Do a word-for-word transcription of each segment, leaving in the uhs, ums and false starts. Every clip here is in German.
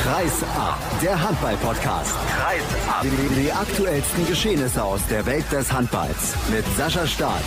Kreis ab, der Handball-Podcast. Kreis ab. Die, die aktuellsten Geschehnisse aus der Welt des Handballs mit Sascha Staat.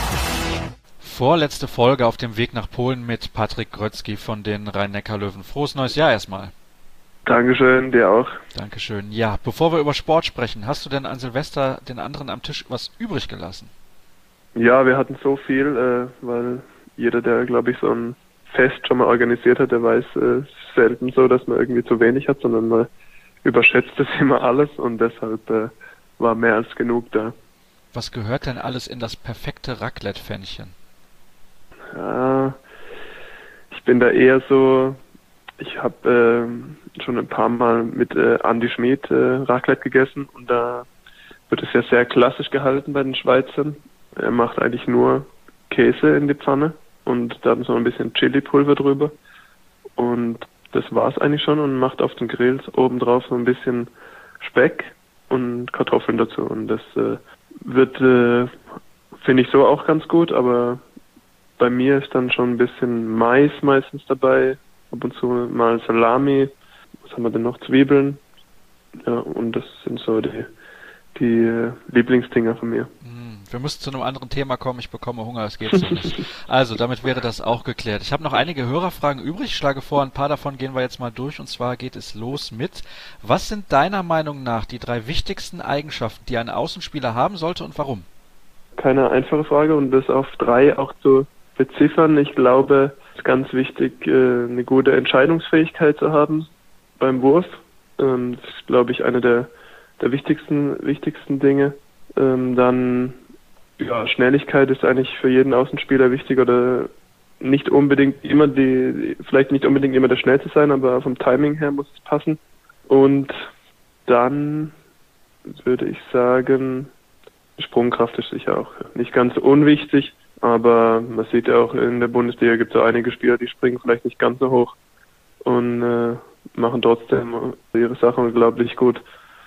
Vorletzte Folge auf dem Weg nach Polen mit Patrick Grötzky von den Rhein-Neckar-Löwen. Frohes neues Jahr erstmal. Dankeschön, dir auch. Dankeschön. Ja, bevor wir über Sport sprechen, hast du denn an Silvester den anderen am Tisch was übrig gelassen? Ja, wir hatten so viel, äh, weil jeder, der, glaube ich, so ein Fest schon mal organisiert hat, der weiß, es äh, ist selten so, dass man irgendwie zu wenig hat, sondern man überschätzt das immer alles und deshalb äh, war mehr als genug da. Was gehört denn alles in das perfekte Raclette-Pfännchen? Ja, ich bin da eher so, ich habe äh, schon ein paar Mal mit äh, Andi Schmid äh, Raclette gegessen und da wird es ja sehr klassisch gehalten bei den Schweizern. Er macht eigentlich nur Käse in die Pfanne und dann so ein bisschen Chili-Pulver drüber. Und das war's eigentlich schon und macht auf den Grills obendrauf so ein bisschen Speck und Kartoffeln dazu. Und das äh, wird, äh, finde ich, so auch ganz gut, aber bei mir ist dann schon ein bisschen Mais meistens dabei, ab und zu mal Salami, was haben wir denn noch, Zwiebeln. Ja, und das sind so die, die äh, Lieblingsdinger von mir. Wir müssen zu einem anderen Thema kommen. Ich bekomme Hunger, es geht so nicht. Also, damit wäre das auch geklärt. Ich habe noch einige Hörerfragen übrig. Ich schlage vor, ein paar davon gehen wir jetzt mal durch. Und zwar geht es los mit: Was sind deiner Meinung nach die drei wichtigsten Eigenschaften, die ein Außenspieler haben sollte und warum? Keine einfache Frage und das auf drei auch zu beziffern. Ich glaube, es ist ganz wichtig, eine gute Entscheidungsfähigkeit zu haben beim Wurf. Das ist, glaube ich, eine der, der wichtigsten, wichtigsten Dinge. Dann ja, Schnelligkeit ist eigentlich für jeden Außenspieler wichtig oder nicht unbedingt immer die, vielleicht nicht unbedingt immer der Schnellste sein, aber vom Timing her muss es passen. Und dann würde ich sagen, Sprungkraft ist sicher auch nicht ganz so unwichtig, aber man sieht ja auch in der Bundesliga gibt es auch einige Spieler, die springen vielleicht nicht ganz so hoch und äh, machen trotzdem ihre Sache unglaublich gut.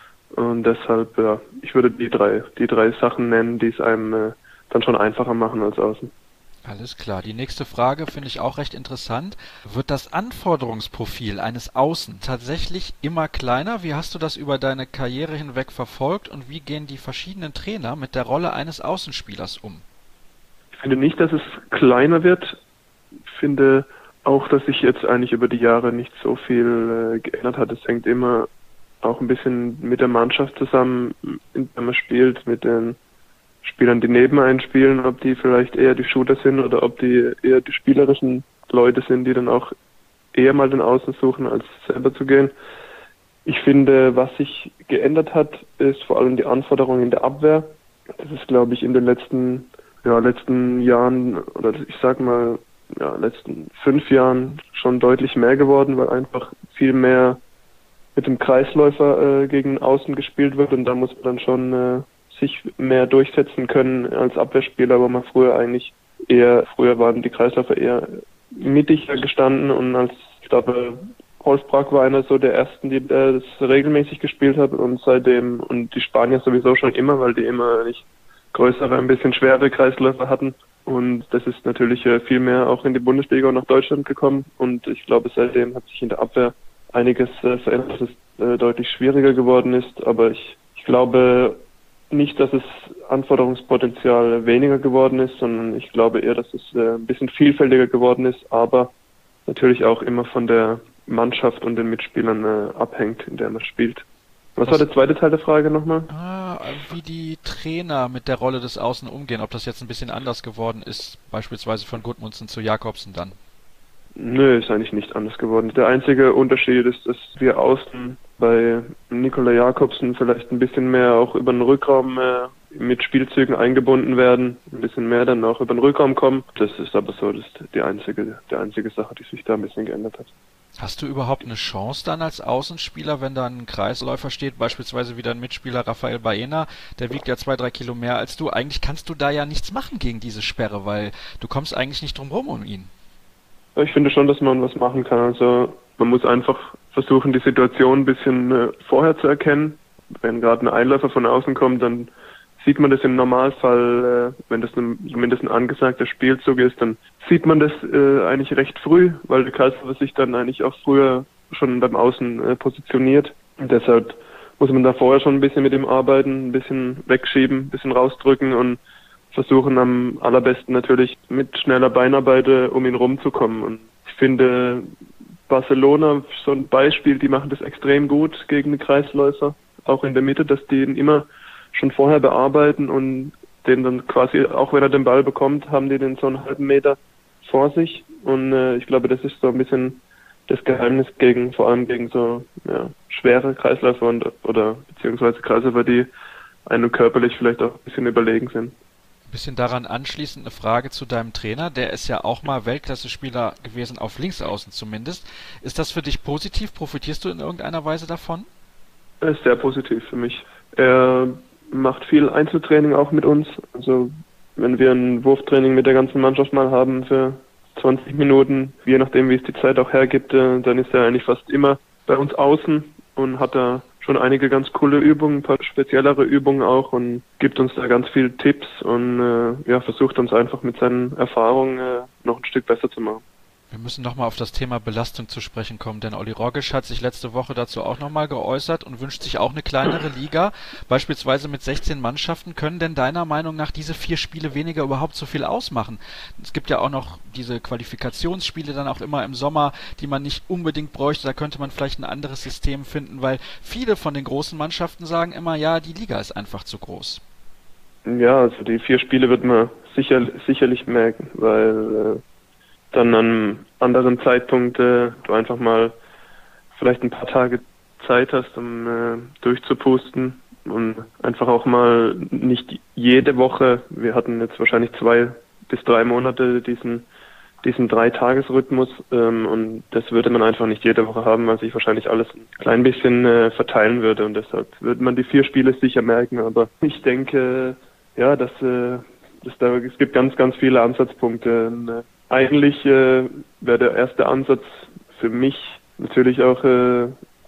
Und deshalb, ja, ich würde die drei, die drei Sachen nennen, die es einem äh, dann schon einfacher machen als außen. Alles klar. Die nächste Frage finde ich auch recht interessant. Wird das Anforderungsprofil eines Außen tatsächlich immer kleiner? Wie hast du das über deine Karriere hinweg verfolgt und wie gehen die verschiedenen Trainer mit der Rolle eines Außenspielers um? Ich finde nicht, dass es kleiner wird. Ich finde auch, dass sich jetzt eigentlich über die Jahre nicht so viel äh, geändert hat. Es hängt immer auch ein bisschen mit der Mannschaft zusammen, wenn man spielt, mit den Spielern, die neben einen spielen, ob die vielleicht eher die Shooter sind oder ob die eher die spielerischen Leute sind, die dann auch eher mal den Außen suchen, als selber zu gehen. Ich finde, was sich geändert hat, ist vor allem die Anforderung in der Abwehr. Das ist, glaube ich, in den letzten, ja, letzten Jahren oder ich sag mal, ja, letzten fünf Jahren schon deutlich mehr geworden, weil einfach viel mehr mit dem Kreisläufer äh, gegen Außen gespielt wird und da muss man dann schon äh, sich mehr durchsetzen können als Abwehrspieler, wo man früher eigentlich eher, früher waren die Kreisläufer eher mittiger gestanden und als, ich glaube, Holzbrak war einer so der ersten, die äh, das regelmäßig gespielt hat und seitdem, und die Spanier sowieso schon immer, weil die immer nicht größere, ein bisschen schwere Kreisläufer hatten und das ist natürlich äh, viel mehr auch in die Bundesliga und nach Deutschland gekommen und ich glaube, seitdem hat sich in der Abwehr einiges äh, verändert, dass es äh, deutlich schwieriger geworden ist, aber ich, ich glaube nicht, dass es Anforderungspotenzial weniger geworden ist, sondern ich glaube eher, dass es äh, ein bisschen vielfältiger geworden ist, aber natürlich auch immer von der Mannschaft und den Mitspielern äh, abhängt, in der man spielt. Was, Was war der zweite Teil der Frage nochmal? Ah, wie die Trainer mit der Rolle des Außen umgehen, ob das jetzt ein bisschen anders geworden ist, beispielsweise von Gudmundsen zu Jakobsen dann. Nö, ist eigentlich nicht anders geworden. Der einzige Unterschied ist, dass wir außen bei Nikola Jakobsen vielleicht ein bisschen mehr auch über den Rückraum äh, mit Spielzügen eingebunden werden, ein bisschen mehr dann auch über den Rückraum kommen. Das ist aber so, das ist die einzige, die einzige Sache, die sich da ein bisschen geändert hat. Hast du überhaupt eine Chance dann als Außenspieler, wenn da ein Kreisläufer steht, beispielsweise wie dein Mitspieler Rafael Baena, der wiegt ja zwei, drei Kilo mehr als du. Eigentlich kannst du da ja nichts machen gegen diese Sperre, weil du kommst eigentlich nicht drum rum um ihn. Ich finde schon, dass man was machen kann. Also man muss einfach versuchen, die Situation ein bisschen äh, vorher zu erkennen. Wenn gerade ein Einläufer von außen kommt, dann sieht man das im Normalfall, äh, wenn das ein, zumindest ein angesagter Spielzug ist, dann sieht man das äh, eigentlich recht früh, weil der Kreisläufer sich dann eigentlich auch früher schon beim Außen äh, positioniert. Und deshalb muss man da vorher schon ein bisschen mit ihm arbeiten, ein bisschen wegschieben, ein bisschen rausdrücken und versuchen am allerbesten natürlich mit schneller Beinarbeit äh, um ihn rumzukommen. Und ich finde Barcelona so ein Beispiel, die machen das extrem gut gegen den Kreisläufer, auch in der Mitte, dass die ihn immer schon vorher bearbeiten und den dann quasi, auch wenn er den Ball bekommt, haben die den so einen halben Meter vor sich. Und äh, ich glaube, das ist so ein bisschen das Geheimnis gegen, vor allem gegen so ja, schwere Kreisläufer und, oder beziehungsweise Kreisläufer, die einem körperlich vielleicht auch ein bisschen überlegen sind. Ein bisschen daran anschließend eine Frage zu deinem Trainer. Der ist ja auch mal Weltklasse-Spieler gewesen, auf Linksaußen zumindest. Ist das für dich positiv? Profitierst du in irgendeiner Weise davon? Er ist sehr positiv für mich. Er macht viel Einzeltraining auch mit uns. Also wenn wir ein Wurftraining mit der ganzen Mannschaft mal haben für zwanzig Minuten, je nachdem wie es die Zeit auch hergibt, dann ist er eigentlich fast immer bei uns außen und hat da schon einige ganz coole Übungen, ein paar speziellere Übungen auch und gibt uns da ganz viele Tipps und äh, ja, versucht uns einfach mit seinen Erfahrungen äh, noch ein Stück besser zu machen. Wir müssen nochmal auf das Thema Belastung zu sprechen kommen, denn Olli Rogisch hat sich letzte Woche dazu auch nochmal geäußert und wünscht sich auch eine kleinere Liga, beispielsweise mit sechzehn Mannschaften. Können denn deiner Meinung nach diese vier Spiele weniger überhaupt so viel ausmachen? Es gibt ja auch noch diese Qualifikationsspiele dann auch immer im Sommer, die man nicht unbedingt bräuchte. Da könnte man vielleicht ein anderes System finden, weil viele von den großen Mannschaften sagen immer, ja, die Liga ist einfach zu groß. Ja, also die vier Spiele wird man sicher, sicherlich merken, weil äh, dann an einem anderen Zeitpunkt äh, du einfach mal vielleicht ein paar Tage Zeit hast, um äh, durchzupusten und einfach auch mal nicht jede Woche, wir hatten jetzt wahrscheinlich zwei bis drei Monate diesen diesen Drei-Tages-Rhythmus ähm, und das würde man einfach nicht jede Woche haben, weil sich wahrscheinlich alles ein klein bisschen äh, verteilen würde und deshalb würde man die vier Spiele sicher merken, aber ich denke, ja, dass, äh, dass da, es gibt ganz, ganz viele Ansatzpunkte. Und, äh, Eigentlich äh, wäre der erste Ansatz für mich natürlich auch äh,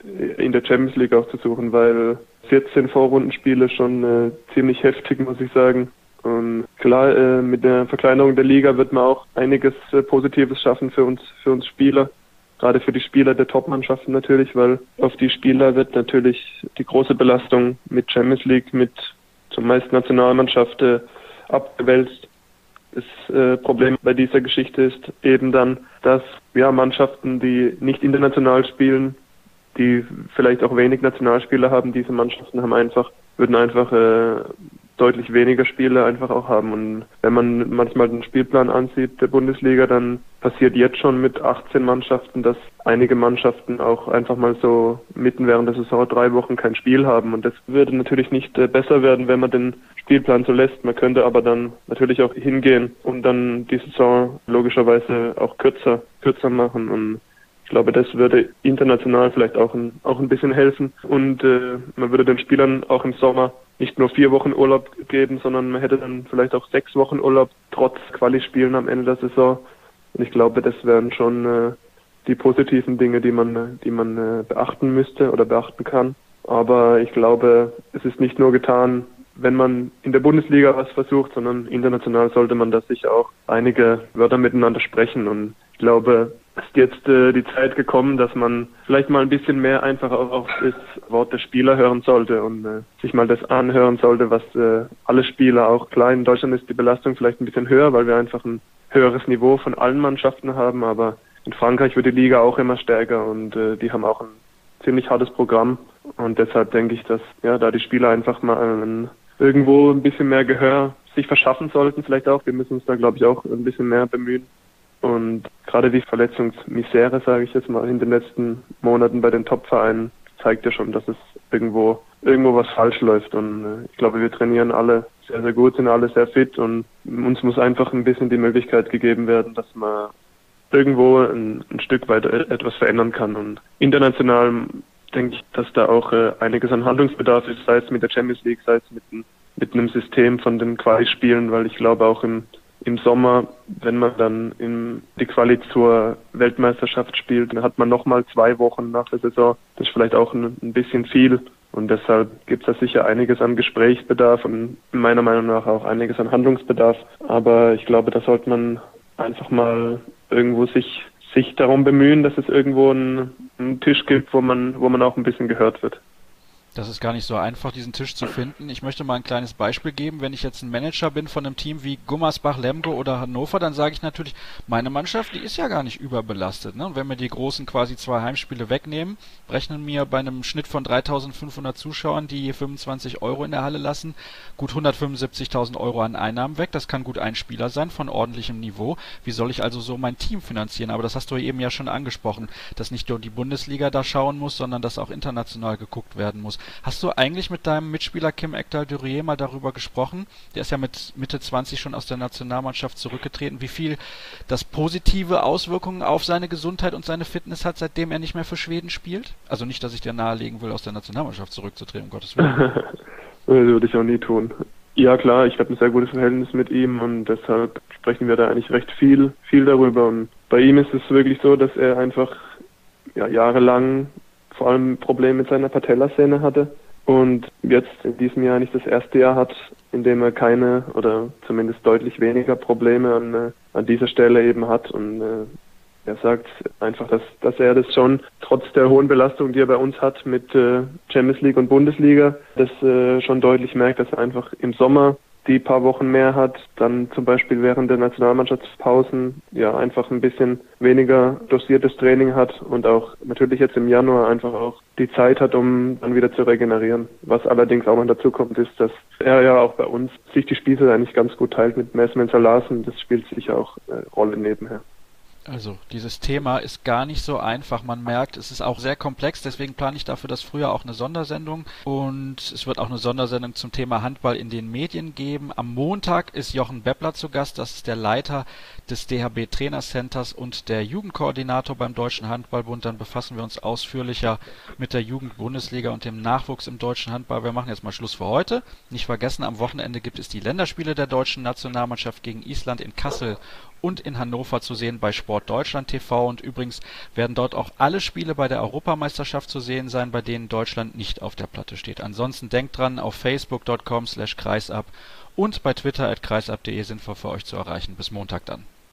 in der Champions League auch zu suchen, weil vierzehn Vorrundenspiele schon äh, ziemlich heftig, muss ich sagen. Und klar, äh, mit der Verkleinerung der Liga wird man auch einiges äh, Positives schaffen für uns, für uns Spieler. Gerade für die Spieler der Top-Mannschaften natürlich, weil auf die Spieler wird natürlich die große Belastung mit Champions League, mit zumeist Nationalmannschaft äh, abgewälzt. Das äh, Problem bei dieser Geschichte ist eben dann, dass ja Mannschaften, die nicht international spielen, die vielleicht auch wenig Nationalspieler haben, diese Mannschaften haben einfach, würden einfach äh, deutlich weniger Spiele einfach auch haben. Und wenn man manchmal den Spielplan ansieht der Bundesliga, dann passiert jetzt schon mit achtzehn Mannschaften, dass einige Mannschaften auch einfach mal so mitten während der Saison drei Wochen kein Spiel haben. Und das würde natürlich nicht äh, besser werden, wenn man den Spielplan so lässt. Man könnte aber dann natürlich auch hingehen und dann die Saison logischerweise auch kürzer, kürzer machen. Und ich glaube, das würde international vielleicht auch ein, auch ein bisschen helfen. Und äh, man würde den Spielern auch im Sommer nicht nur vier Wochen Urlaub geben, sondern man hätte dann vielleicht auch sechs Wochen Urlaub trotz Quali-Spielen am Ende der Saison. Und ich glaube, das wären schon äh, die positiven Dinge, die man, die man äh, beachten müsste oder beachten kann. Aber ich glaube, es ist nicht nur getan, wenn man in der Bundesliga was versucht, sondern international sollte man da sicher auch einige Wörter miteinander sprechen. Und ich glaube, es ist jetzt äh, die Zeit gekommen, dass man vielleicht mal ein bisschen mehr einfach auch auf das Wort der Spieler hören sollte und äh, sich mal das anhören sollte, was äh, alle Spieler, auch klar, in Deutschland ist die Belastung vielleicht ein bisschen höher, weil wir einfach ein höheres Niveau von allen Mannschaften haben, aber in Frankreich wird die Liga auch immer stärker und äh, die haben auch ein ziemlich hartes Programm und deshalb denke ich, dass ja da die Spieler einfach mal ein, irgendwo ein bisschen mehr Gehör sich verschaffen sollten, vielleicht auch. Wir müssen uns da, glaube ich, auch ein bisschen mehr bemühen. Und gerade die Verletzungsmisere, sage ich jetzt mal, in den letzten Monaten bei den Top-Vereinen zeigt ja schon, dass es irgendwo irgendwo was falsch läuft. Und äh, ich glaube, wir trainieren alle sehr, sehr gut, sind alle sehr fit und uns muss einfach ein bisschen die Möglichkeit gegeben werden, dass man irgendwo ein, ein Stück weit etwas verändern kann. Und international denke ich, dass da auch äh, einiges an Handlungsbedarf ist, sei es mit der Champions League, sei es mit, ein, mit einem System von den Quali-Spielen, weil ich glaube auch im Im Sommer, wenn man dann in die Quali zur Weltmeisterschaft spielt, dann hat man nochmal zwei Wochen nach der Saison. Das ist vielleicht auch ein, ein bisschen viel. Und deshalb gibt es da sicher einiges an Gesprächsbedarf und meiner Meinung nach auch einiges an Handlungsbedarf. Aber ich glaube, da sollte man einfach mal irgendwo sich sich darum bemühen, dass es irgendwo einen, einen Tisch gibt, wo man, wo man auch ein bisschen gehört wird. Das ist gar nicht so einfach, diesen Tisch zu finden. Ich möchte mal ein kleines Beispiel geben. Wenn ich jetzt ein Manager bin von einem Team wie Gummersbach, Lemgo oder Hannover, dann sage ich natürlich, meine Mannschaft, die ist ja gar nicht überbelastet. Ne? Und wenn wir die großen quasi zwei Heimspiele wegnehmen, rechnen mir bei einem Schnitt von dreitausendfünfhundert Zuschauern, die je fünfundzwanzig Euro in der Halle lassen, gut hundertfünfundsiebzigtausend Euro an Einnahmen weg. Das kann gut ein Spieler sein von ordentlichem Niveau. Wie soll ich also so mein Team finanzieren? Aber das hast du eben ja schon angesprochen, dass nicht nur die Bundesliga da schauen muss, sondern dass auch international geguckt werden muss. Hast du eigentlich mit deinem Mitspieler Kim Ekdal-Durier mal darüber gesprochen? Der ist ja mit Mitte zwanzig schon aus der Nationalmannschaft zurückgetreten. Wie viel das positive Auswirkungen auf seine Gesundheit und seine Fitness hat, seitdem er nicht mehr für Schweden spielt? Also nicht, dass ich dir nahelegen will, aus der Nationalmannschaft zurückzutreten, um Gottes Willen. Das würde ich auch nie tun. Ja klar, ich habe ein sehr gutes Verhältnis mit ihm und deshalb sprechen wir da eigentlich recht viel, viel darüber. Und bei ihm ist es wirklich so, dass er einfach ja, jahrelang vor allem Probleme mit seiner Patellasehne hatte und jetzt in diesem Jahr nicht das erste Jahr hat, in dem er keine oder zumindest deutlich weniger Probleme an, an dieser Stelle eben hat. Und äh, er sagt einfach, dass, dass er das schon trotz der hohen Belastung, die er bei uns hat mit äh, Champions League und Bundesliga, das äh, schon deutlich merkt, dass er einfach im Sommer die paar Wochen mehr hat, dann zum Beispiel während der Nationalmannschaftspausen ja einfach ein bisschen weniger dosiertes Training hat und auch natürlich jetzt im Januar einfach auch die Zeit hat, um dann wieder zu regenerieren. Was allerdings auch noch dazu kommt, ist, dass er ja auch bei uns sich die Spielzeit eigentlich ganz gut teilt mit Mesmen Larsen. Das spielt sicher auch eine Rolle nebenher. Also dieses Thema ist gar nicht so einfach. Man merkt, es ist auch sehr komplex, deswegen plane ich dafür das früher auch eine Sondersendung und es wird auch eine Sondersendung zum Thema Handball in den Medien geben. Am Montag ist Jochen Beppler zu Gast, das ist der Leiter des D H B Trainercenters und der Jugendkoordinator beim Deutschen Handballbund. Dann befassen wir uns ausführlicher mit der Jugendbundesliga und dem Nachwuchs im deutschen Handball. Wir machen jetzt mal Schluss für heute. Nicht vergessen, am Wochenende gibt es die Länderspiele der deutschen Nationalmannschaft gegen Island in Kassel und in Hannover zu sehen bei Sport Deutschland T V und übrigens werden dort auch alle Spiele bei der Europameisterschaft zu sehen sein, bei denen Deutschland nicht auf der Platte steht. Ansonsten denkt dran, auf facebook punkt com slash kreisab und bei Twitter at kreisab punkt de sind wir für euch zu erreichen. Bis Montag dann.